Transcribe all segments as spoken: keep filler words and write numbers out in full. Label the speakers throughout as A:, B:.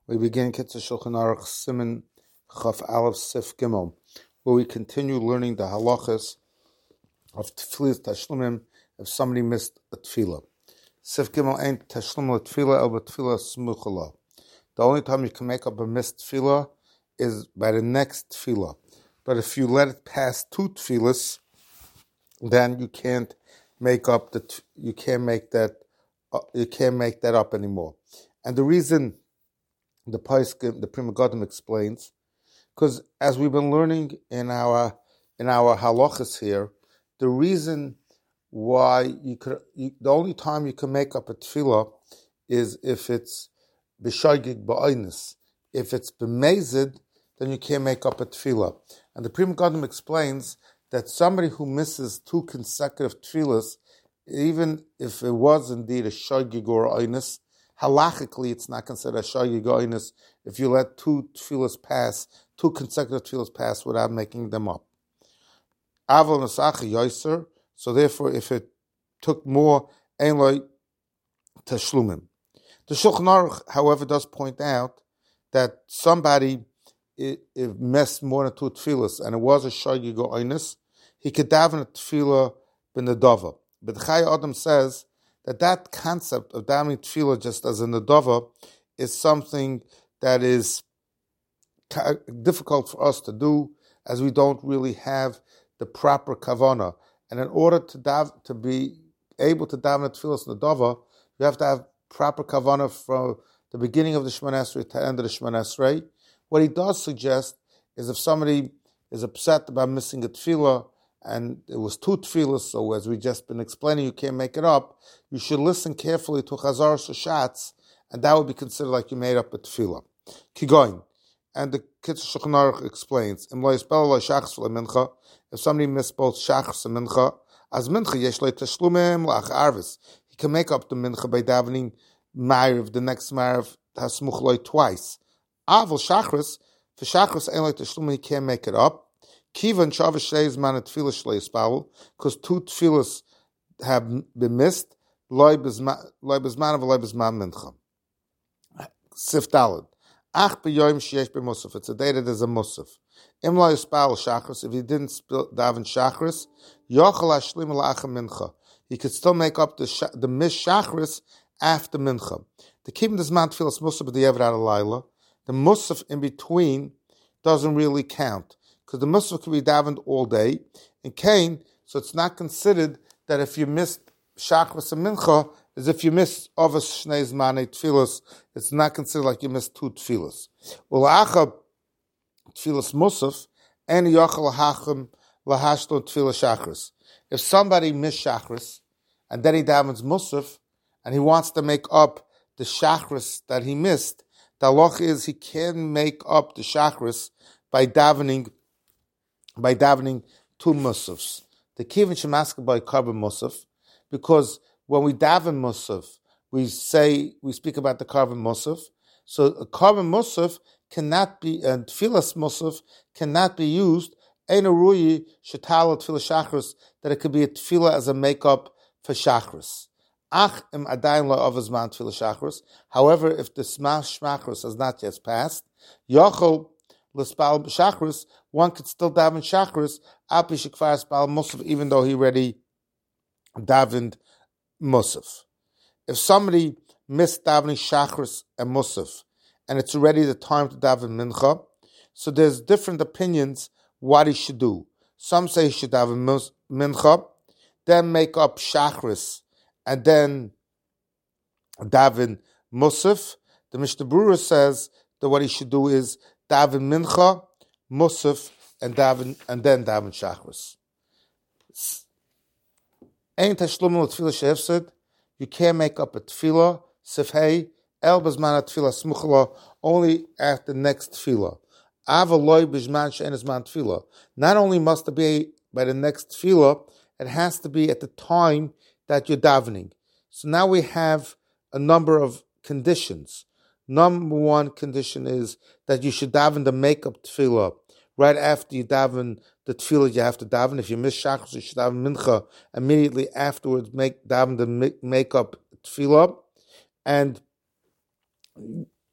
A: We begin Kitzur Shulchan Aruch Siman Chaf Aleph Sif Gimel, where we continue learning the halachas of Tefillah Tashlumim if somebody missed a Tefillah. Sif Gimel ain't Tashlum Tefillah el Tefillah Smuchala. The only time you can make up a missed Tefillah is by the next Tefillah. But if you let it pass two Tefillahs, then you can't make up the you can't make that uh, you can't make that up anymore. And the reason the Paiskim, the Pri Megadim explains, because as we've been learning in our in our halachas here, the reason why you could you, the only time you can make up a tefillah is if it's b'shagig ba'aynis. If it's b'mezid, then you can't make up a tefillah. And the Pri Megadim explains that somebody who misses two consecutive tefillahs, even if it was indeed a shagig or aynis, halachically, it's not considered a shagig or aynis if you let two tefillahs pass, two consecutive tefillahs pass without making them up. Aval nasacha yoser. So therefore, if it took more, ein lo tashlumim. The Shulchan Aruch, however, does point out that somebody it, it messed more than two tefillahs, and it was a shagig or aynis, he could daven a tefillah b'nedava. But Chai Adam says that that concept of davening tefillah just as a nedava is something that is difficult for us to do, as we don't really have the proper kavanah. And in order to dav, to be able to daven a tefillah nedava, you have to have proper kavanah from the beginning of the Shemoneh Esrei to the end of the Shemoneh Esrei. What he does suggest is if somebody is upset about missing a tefillah, and it was two tefillahs, so as we just been explaining, you can't make it up, you should listen carefully to Chazar Shashatz, and that would be considered like you made up a tefillah. Kigoin. And the Kitzur Shulchan Aruch explains, if somebody missed both Shachris and Mincha, as Mincha yesh lo tashlumim la'ach arvis, he can make up the Mincha by davening Ma'ariv, the next Ma'ariv, hasmuch lo twice. Aval Shachris, for Shachris ein lo tashlumim, he can't make it up. Kivan shavish shleis man at tefillah shleis paul, because two tefillahs have been missed. Loi bezman of loi bezman mincha. Sif daled. Ach b'yoyim sheyesh b'musaf. It's a day that there's a musaf. Im lo yispal shachris. If he didn't daven shachris, yochel hashlim la'ach mincha. He could still make up the the miss shachris after mincha. The keeping this man tefillah musaf b'di'evad alayla. The musaf in between doesn't really count, because the musaf can be davened all day in Cain, so it's not considered that if you missed Shachris and Mincha, as if you missed Ovas Shnei Zmanei Tfilas, it's not considered like you missed two Tfilas. Well, Acha Tfilas Musaf, and Yochel Hachem Lahashto Tfilas Shachris. If somebody missed Shachris, and then he davens Musaf, and he wants to make up the Shachris that he missed, the halach is he can make up the Shachris by davening by davening two musafs. The kivin shemaska by carbon musaf, because when we daven musaf, we say we speak about the carbon musaf. So a carbon musaf cannot be, and tfilas musaf cannot be used. Ein ruyi shetala tefillah shachris, that it could be a tefillah as a makeup for shachris. Ach im adayin lo avazman tefillah shachris. However, if the smash shachris has not yet passed, yochel l'spal shachris, one could still daven shachris api shekvar spal musaf, even though he already davened musaf. If somebody missed davening shachris and musaf, and it's already the time to daven mincha, so there's different opinions what he should do. Some say he should daven mincha, then make up shachris, and then daven musaf. The Mishnah Berurah says that what he should do is daven mincha, musaf, and daven, and then daven shachris. Ein tashlum l'tefillah shehefsed. You can't make up a tefillah sifhei el bezman tefillah smuchla, only at the next tefillah. Ava loy b'zman she'en zman tefillah. Not only must it be by the next tefillah, it has to be at the time that you're davening. So now we have a number of conditions. Number one condition is that you should daven the makeup tefillah right after you daven the tefillah. You have to daven. If you miss shachris, you should daven mincha immediately afterwards. Make daven the makeup tefillah, and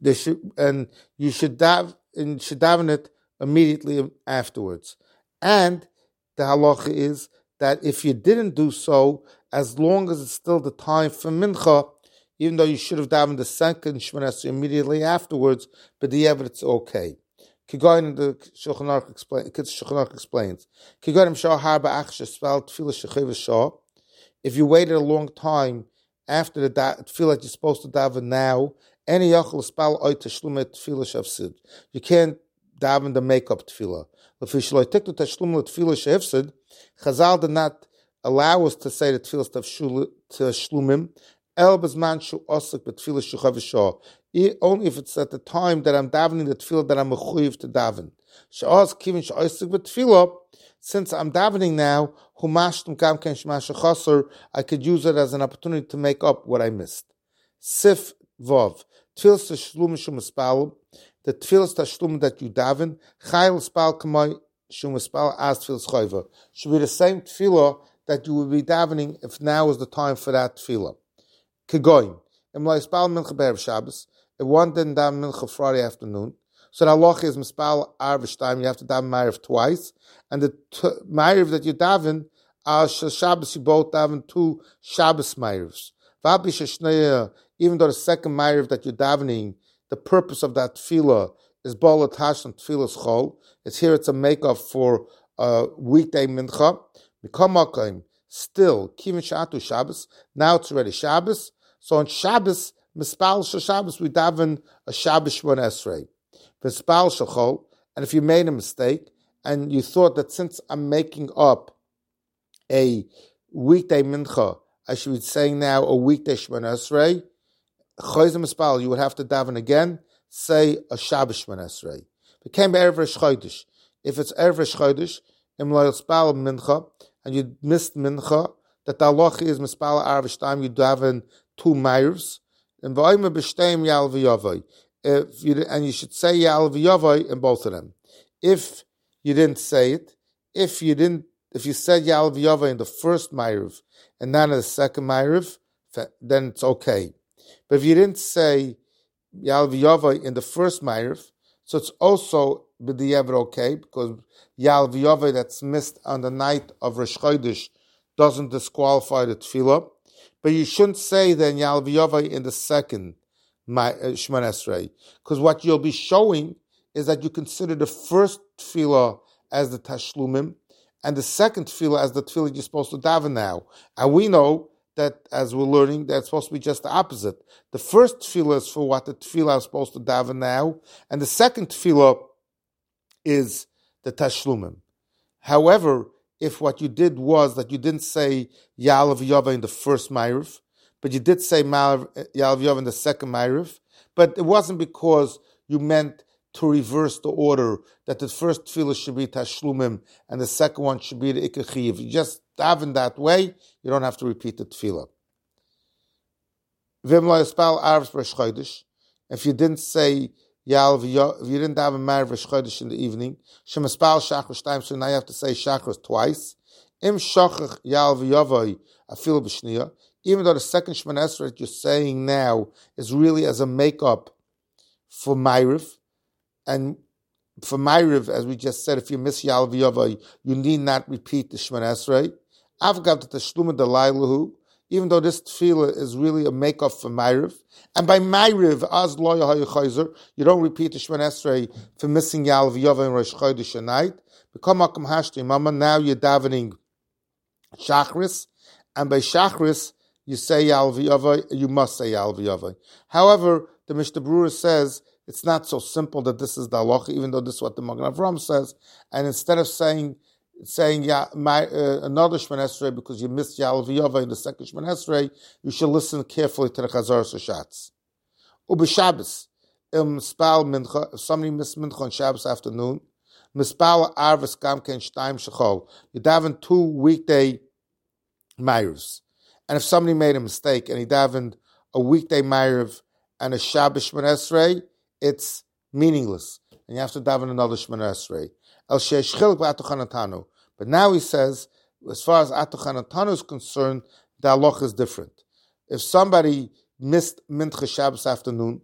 A: There should, and you should daven, and should daven it immediately afterwards. And the halacha is that if you didn't do so, as long as it's still the time for mincha, even though you should have davened the second Shemona Esrei immediately afterwards, but the evidence is okay. Kigoyin the Shulchan Aruch explain, Shulchan Aruch explains. Kigoyin shah harba achshe spell tefillah shechiv shah. If you waited a long time after the tefillah that you're supposed to daven now, any yachol spell oy tashlum tefillah shafsid. You can't daven the makeup tefillah. If you shloy take the tashlum tefillah shafsid, Chazal did not allow us to say the tefillah tashlumim. El bezman shu osik betefillah shechiv shah. Only if it's at the time that I'm davening the tefillah that I'm mechuyev to daven. She'oz kivin she'osik b'tefillah. Since I'm davening now, humashtum gam ken shemash chaser, I could use it as an opportunity to make up what I missed. Sif vov tefillah tashlum shum espal. The tefillah tashlum that you daven chayil espal kamay shum espal as tefillah chayva should be the same tefillah that you would be davening if now is the time for that tefillah. Kegoyim imlay espal mincha be'erev Shabbos. If one didn't daven mincha Friday afternoon, so the halacha is mispal arvish time. You have to daven ma'ariv twice, and the t- ma'ariv that you daven are Shabbos. You both daven two Shabbos ma'arivs. Even though the second ma'ariv that you're davening, the purpose of that tefillah is bolat hashon tefillas chol. It's here. It's a makeup for a weekday mincha. Mikomakim still kivin shatu Shabbos. Now it's already Shabbos. So on Shabbos. Mispal shel Shabbos, we daven a Shabbos Shemona Esrei. Mispal shel, and if you made a mistake and you thought that since I'm making up a weekday mincha, I should be saying now a weekday Shemona Esrei, choyzem mispal, you would have to daven again, say a Shabbos Shemona Esrei. Became erev Rosh Chodesh. If it's erev Rosh Chodesh, im lo yispal mincha, and you missed mincha, that the halacha is mispal arvish time, you daven two ma'arivs. And if you and you should say yal v'yavai in both of them. If you didn't say it, if you didn't, if you said yal v'yavai in the first ma'ariv and not in the second ma'ariv, then it's okay. But if you didn't say yal v'yavai in the first ma'ariv, so it's also b'di'ever okay, because yal v'yavai that's missed on the night of Rosh Chodesh doesn't disqualify the tefillah. But you shouldn't say then Yal V'Yavai in the second Shemona Esrei, because what you'll be showing is that you consider the first tefillah as the tashlumim and the second tefillah as the tefillah you're supposed to daven now. And we know that, as we're learning, that's supposed to be just the opposite. The first tefillah is for what the tefillah is supposed to daven now, and the second tefillah is the tashlumim. However, if what you did was that you didn't say Yal V'Yavai in the first ma'ariv, but you did say Yal V'Yavai in the second ma'ariv, but it wasn't because you meant to reverse the order, that the first tefillah should be tashlumim and the second one should be the ikar chiyuv. You just daven that way, you don't have to repeat the tefillah. V'im lo yispal arvus Rosh Chodesh. If you didn't say Yal v'Yavai, if you didn't daven ma'ariv Rosh Chodesh in the evening, shemispal shachris time, so now you have to say shachris twice. Im shachach Yal v'Yavai afil b'shniya. Even though the second Shemona Esrei that you're saying now is really as a makeup for ma'ariv, and for ma'ariv, as we just said, if you miss Yal v'Yavai, you need not repeat the Shemona Esrei. Avgav the tashluma delaylahu. Even though this tefillah is really a makeup for ma'ariv, and by ma'ariv az lo yahayu you don't repeat the Shemona Esrei for missing Yal v'Yavai and Rosh Chodesh night. Become makom hashti mama. Now you're davening shachris, and by shachris you say Yal v'Yavai. You must say Yal v'Yavai. However, the Mishnah Berurah says it's not so simple that this is the halacha, even though this is what the Magen Avraham says. And instead of saying saying yeah, my, uh, another Shemona Esrei because you missed Yal v'Yavai in the second Shemona Esrei, you should listen carefully to the Chazaras Hashatz. Ubi Shabbos, im spal mincha. If somebody missed mincha on Shabbos afternoon, mispal arvus gam ken shtaim shechol. You daven two weekday ma'arivs, and if somebody made a mistake and he davened a weekday ma'ariv and a Shabbos Shemona Esrei, it's meaningless, and you have to daven another Shemona Esrei. El sheish chilek b'atochanatanu. But now he says, as far as atochanatanu is concerned, the halacha is different. If somebody missed mincha Shabbos afternoon,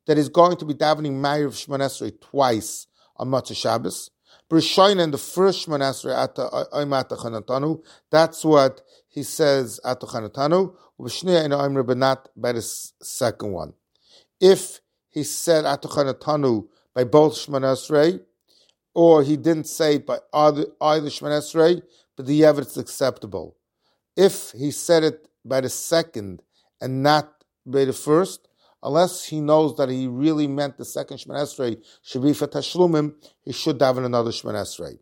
A: that he's going to be davening Ma'ariv Shemona Esrei twice on Motzei Shabbos. B'Rishoina, in the first Shemona Esrei at the Oima Atachanatanu, that's what he says at the Chanatanu. B'Shneya in Oimra, but not by the second one. If he said at the Chanatanu by both Shemona Esrei, or he didn't say it by either, either Shemona Esrei, but the evidence is acceptable. If he said it by the second and not by the first, unless he knows that he really meant the second Shemona Esrei should be for Tashlumim, he should daven another Shemona Esrei.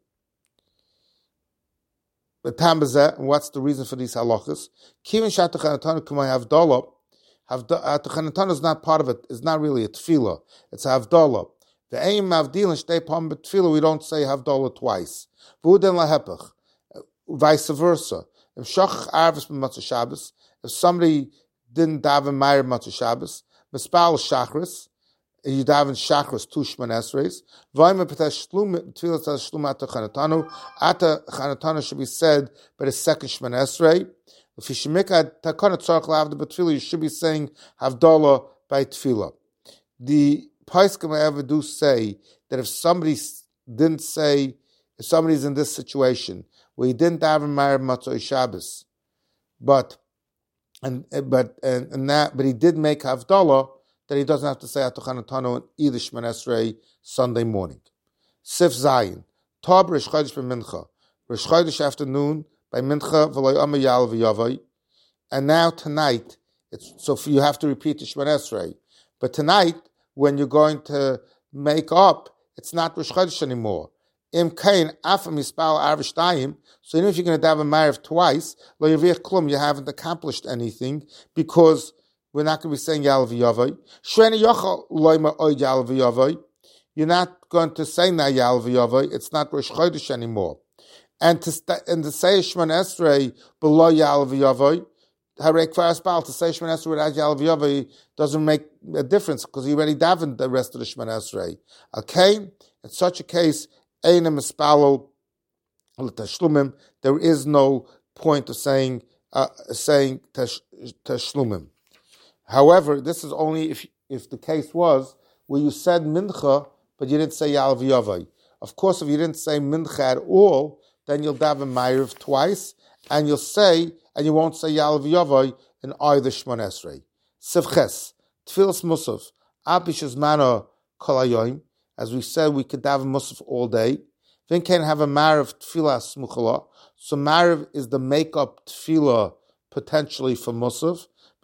A: But Tambazeh, and what's the reason for these halachas? Kivin Shat Chanatanu Kumay Havdalah. Havdalah is not part of it. It's not really a tefillah. It's a Havdalah. The aim Mavdil and Shtei Pam B'Tefillah, we don't say Havdalah twice. V'uden lahepach. Vice versa. If Shach Arvis b'Motzei Shabbos, if somebody didn't daven Ma'ariv Motzei Shabbos, Mispal Shachris, you daven Shachris two Shemona Esreis. V'ayim B'Tesh Shlum Tefillah Tesh Shlum Ata Chanatanu. Ata Chanatanu should be said by the second Shemona Esrei. If you should make a Takana Tzarech L'Avda B'Tefillah, you should be saying Havdalah by Tefillah. The Paiskim ever do say that if somebody didn't say, if somebody's in this situation where he didn't daven Ma'ariv Motzei Shabbos, but and but and, and that but he did make Havdalah, that he doesn't have to say Atochanatanu in either Shemona Esrei Sunday morning. Sif Zayin, Tob Rish Chodesh b'Mincha, Rish Chodesh afternoon by Mincha v'loy Amar Yal v'Yavai, and now tonight, it's so you have to repeat the Shemona Esrei, but tonight, when you're going to make up, it's not Rosh Chodesh anymore. Im kain afam yispal arvish dayim. So even if you're going to daven Ma'ariv twice, lo yavich klum, you haven't accomplished anything because we're not going to be saying Yal v'Yavai. Shreini yochal loyma oid Yal v'Yavai. You're not going to say now Yal v'Yavai. It's not Rosh Chodesh anymore. And to st- and to say Shemona Esrei below Yal v'Yavai, to say Shemona Esrei without Yal v'Yavai doesn't make a difference because he already davened the rest of the Shemona Esrei. Okay? In such a case, Einem Espalo Tashlumim, there is no point of saying uh, saying Tashlumim. However, this is only if if the case was where you said Mincha, but you didn't say Yal v'Yavai. Of course, if you didn't say Mincha at all, then you'll daven Ma'ariv twice, and you'll say, and you won't say Yal v'Yavai in either Shemona Esrei. Sivches, Tfilas Musaf, Abishas Mana Kolayoim. As we said, we could daven Musaf all day. Then can have a Ma'ariv Tfilas Smuchala. So Ma'ariv is the makeup Tfilah potentially for Musaf.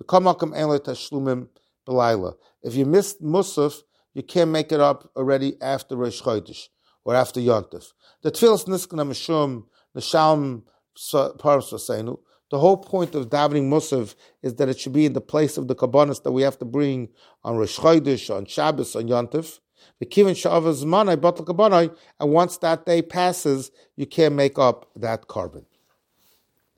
A: If you missed Musaf, you can't make it up already after Rosh Chodesh or after Yontif. The Tfilas Niskana Mishum Nisham Paras Vaseinu. The whole point of davening Musaf is that it should be in the place of the kabbanis that we have to bring on Rosh Chodesh, on Shabbos, on Yontif. And once that day passes, you can't make up that carbon.